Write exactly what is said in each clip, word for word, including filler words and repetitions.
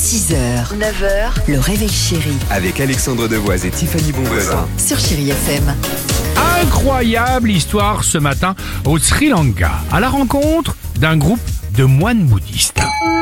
six heures, neuf heures, le réveil chéri Avec Alexandre Devoise et Tiffany Bonvoisin. sur Chéri F M. Incroyable histoire ce matin au Sri Lanka, à la rencontre d'un groupe de moines bouddhistes.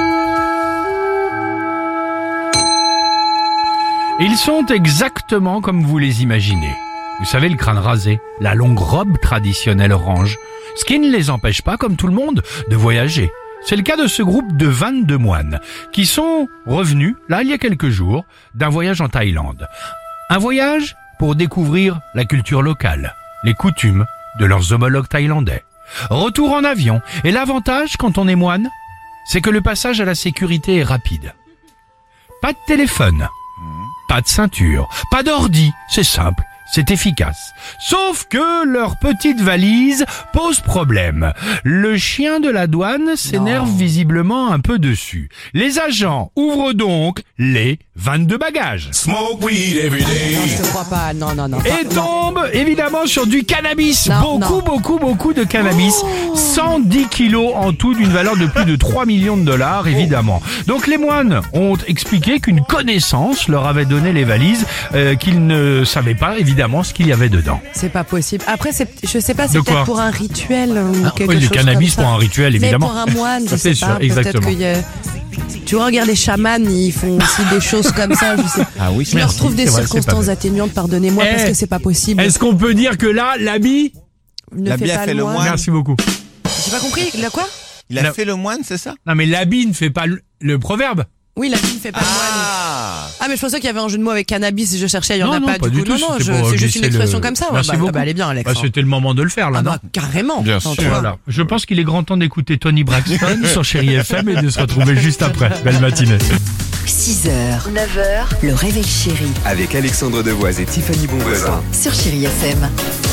Ils sont exactement comme vous les imaginez. Vous savez, le crâne rasé, la longue robe traditionnelle orange, ce qui ne les empêche pas, comme tout le monde, de voyager. C'est le cas de ce groupe de vingt-deux moines qui sont revenus, là, il y a quelques jours, d'un voyage en Thaïlande. Un voyage pour découvrir la culture locale, les coutumes de leurs homologues thaïlandais. Retour en avion. Et l'avantage, quand on est moine, c'est que le passage à la sécurité est rapide. Pas de téléphone, pas de ceinture, pas d'ordi, c'est simple. C'est efficace. Sauf que leur petite valise pose problème. Le chien de la douane s'énerve visiblement un peu dessus. Les agents ouvrent donc les vingt-deux bagages. Smoke weed every day. Non, je te crois pas. Non, non, non. Et non. tombent évidemment sur du cannabis. Non, beaucoup, non. beaucoup, beaucoup de cannabis. cent dix kilos en tout d'une valeur de plus de trois millions de dollars, évidemment. Donc les moines ont expliqué qu'une connaissance leur avait donné les valises, euh, qu'ils ne savaient pas évidemment ce qu'il y avait dedans. C'est pas possible. Après, c'est, je sais pas, De c'est quoi peut-être pour un rituel ou Ah, quelque oui, chose le cannabis comme ça. pour un rituel, évidemment. Mais pour un moine, je C'est sais sûr, pas. Peut-être exactement. qu'il y a... Tu vois, regarde les chamans, ils font aussi des choses comme ça, je sais. Ah oui, Je leur merci, trouve des c'est vrai, c'est circonstances pas atténuantes, pardonnez-moi, Eh, parce que c'est pas possible. Est-ce qu'on peut dire que là, l'habit... Ne L'habit fais a pas fait le le moine. moine. Merci beaucoup. J'ai pas compris. La quoi? Il a Non. fait le moine, c'est ça? Non mais l'habit ne fait pas le, le proverbe. Oui, la vie ne fait pas le moine. Ah! Ah, mais je pensais qu'il y avait un jeu de mots avec cannabis et je cherchais, il y en Non, a non, pas, pas du du coup. tout, Non, non, c'était je- pour c'est juste une glisser expression le- comme ça. Merci bah, beaucoup. bah, elle est bien, Alex. Bah, c'était le moment de le faire là, Ah non bah, carrément. Bien Attends, sûr. tu vois. Voilà. Je pense qu'il est grand temps d'écouter Tony Braxton sur Chéri F M et de se retrouver juste après. Belle matinée. six heures, neuf heures, le réveil chéri Avec Alexandre Devoise et Tiffany Bonvoisin. sur Chéri F M.